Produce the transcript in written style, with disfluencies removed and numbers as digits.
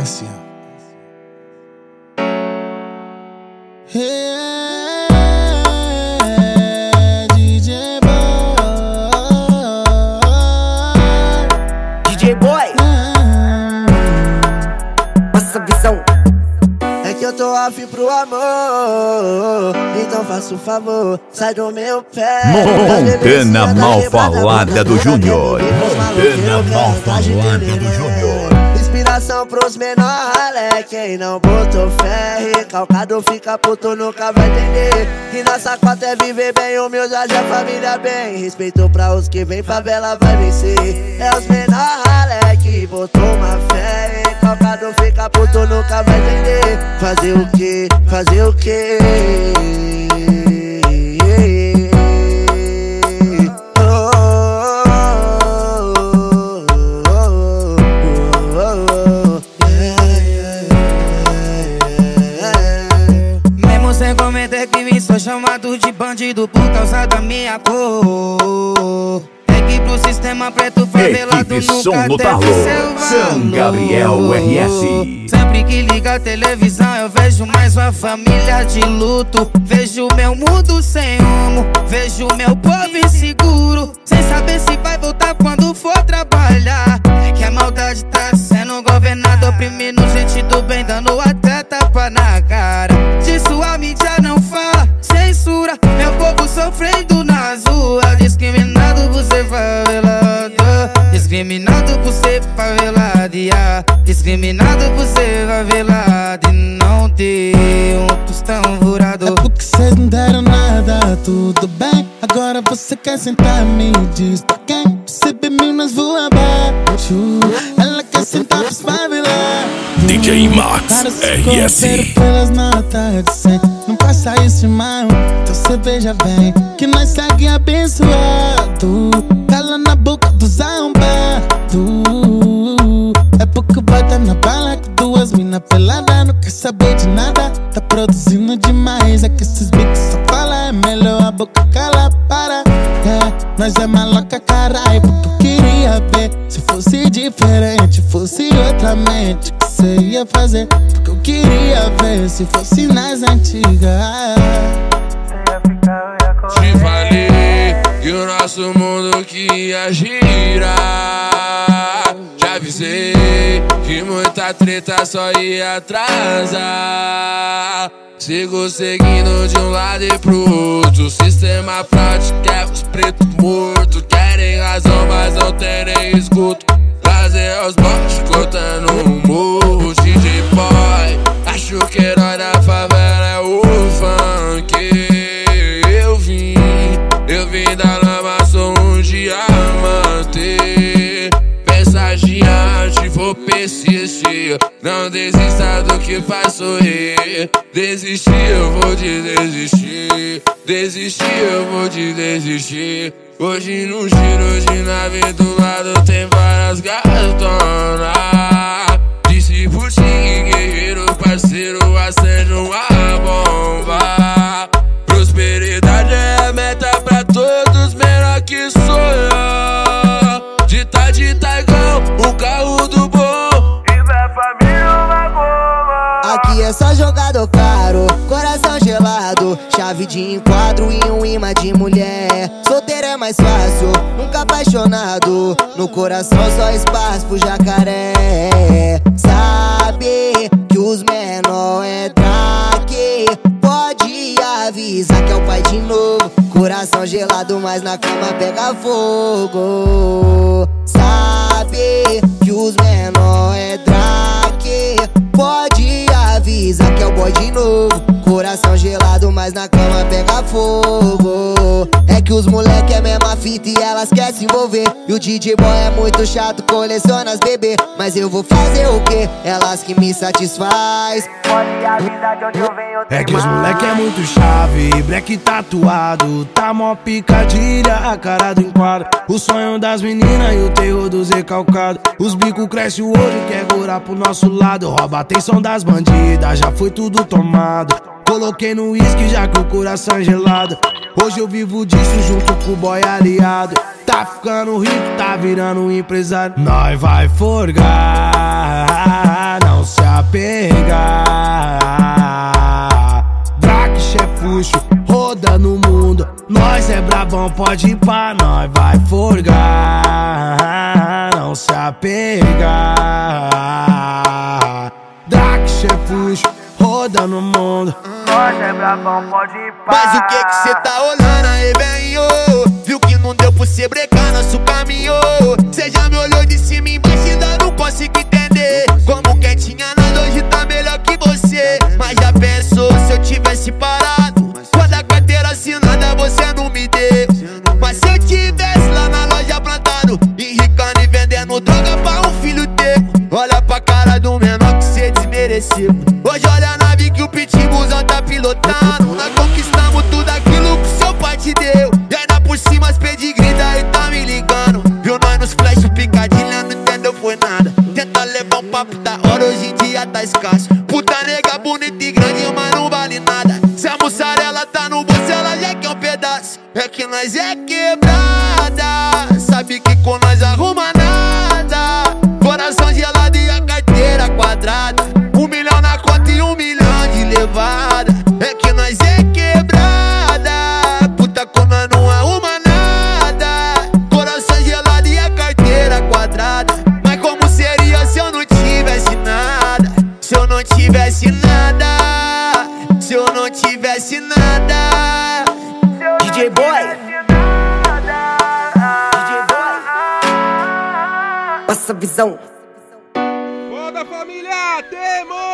potência. DJ Boy, passa a visão. É que eu tô afim pro amor, então faça um favor, sai do meu pé. Montana Malfalada do Júnior. Montana Malfalada do Júnior. Inspiração pros menor ralé. Quem não botou fé, recalcado fica puto, nunca vai entender. Que nossa cota é viver bem, humildade, a família bem. Respeito pra os que vem, favela vai vencer. É os menor ralé que botou uma fé, recalcado fica puto, nunca vai entender. Fazer o que? Fazer o que? Sem cometer crime, sou chamado de bandido por causa da minha cor. É que pro sistema preto favelado nunca teve seu São Gabriel RS. Sempre que liga a televisão eu vejo mais uma família de luto. Vejo meu mundo sem rumo, vejo meu povo inseguro, sem saber se vai voltar quando for trabalhar. Que a maldade tá sendo governada, oprimindo gente do bem, dando até tapa na cara. Disso a mídia não fala, censura meu povo sofrendo nas ruas. Discriminado por ser favelado, discriminado por ser favelado, discriminado por ser favelado e não ter um tostão furado. É porque cês não deram nada, tudo bem. Agora você quer sentar, me diz pra quem? Perceber minas voa abaixo, ela quer sentar pros favelar. DJ Max RS. Pelas notas de 100, não passa isso, irmão. Então cê veja bem que nós segue abençoado. Cala na boca dos arrombados. É porque o boy tá na bala com duas mina pelada, não quer saber de nada, tá produzindo demais. É que esses bicos só falam, é melhor a boca cala, para. Nós é maloca, carai, porque eu queria ver. Se fosse diferente, fosse outra mente, que cê ia fazer? Porque eu queria ver, se fosse nas antigas. Te falei que o nosso mundo que ia girar. Já avisei que muita treta só ia atrasar. Sigo seguindo de um lado e pro outro. O sistema prático é os pretos mortos. Querem razão, mas não tem nem escuto. Prazer aos bots, cortando um morro. DJ Boy, acho que herói da favela é o funk. Eu vim da lama, sou um diamante. Pensa gigante, vou persistir. Não desista do que faz sorrir. Desistir, eu vou te desistir. Desistir, eu vou te desistir. Hoje num giro de nave do lado tem várias gatonas. Disse por ti que guerreiro parceiro acende uma bomba. Prosperidade é a meta pra todos, menor que sonha. Dita igual um carro do bom. E vai família uma goma. Aqui é só jogador caro, coração gelado, chave de enquadro e um imã de mulher. Solteiro é mais fácil, nunca apaixonado. No coração só espaço pro jacaré. Sabe que os menor é traque, pode avisar que é o pai de novo. Coração gelado, mas na cama pega fogo. Sabe que os menor é traque, pode avisar que é o boy de novo. Coração gelado, mas na cama pega fogo. É que os moleque é mesma fita e elas querem se envolver. E o DJ Boy é muito chato, coleciona as bebê. Mas eu vou fazer o quê? Elas que me satisfaz. Pode avisar de onde eu venho. É que os moleque é muito chave, black tatuado, tá mó picadilha, a cara do enquadro. O sonho das meninas e o terror dos recalcados. Os bicos cresce o olho, quer gorar pro nosso lado. Rouba a atenção das bandidas, já foi tudo tomado. Coloquei no uísque já que o coração é gelado. Hoje eu vivo disso junto com o boy aliado. Tá ficando rico, tá virando um empresário. Nós vai forgar, não não se apegar. Draque, chefuxo, roda no mundo. Nós é brabão, pode ir pra nós, vai forgar. Não se apegar. Draque, chefuxo, roda no mundo. Nós é brabão, pode ir pra. Mas o que cê tá olhando aí, bem, ô? Viu que não deu pra cê brecar nosso caminho? Cê já me olhou de cima e embaixo e ainda não consigo entender. Como quem tinha nada hoje tá melhor que você. Mas já pensou se eu tivesse parado? Quando a carteira assinada você não me deu. Mas se eu tivesse lá na loja plantado, enricando e vendendo droga pra um filho teu. Olha pra cara do menor que cê desmereceu. Hoje olha a nave que o pitbullzão tá pilotando. Nós conquistamos tudo aquilo que seu pai te deu. E ainda por cima as pedigree daí tá me ligando. Viu nós nos flash picadilha, não entendeu foi nada. Tenta levar um papo da hora, hoje em dia tá escasso. Puta nega bonita e grande, mas não vale nada. Se a mussarela tá no bolso, ela já quer um pedaço. É que nós é quebrada, sabe que com nós arruma nada. Coração gelado e a carteira quadrada. 1 milhão na conta e 1 milhão de levada. É que nós é quebrada, puta como nós não arruma nada. Coração gelado e a carteira quadrada. Mas como seria se eu não tivesse nada? Se eu não tivesse nada, se eu não tivesse nada. DJ Boy, passa visão. Foda família, temos!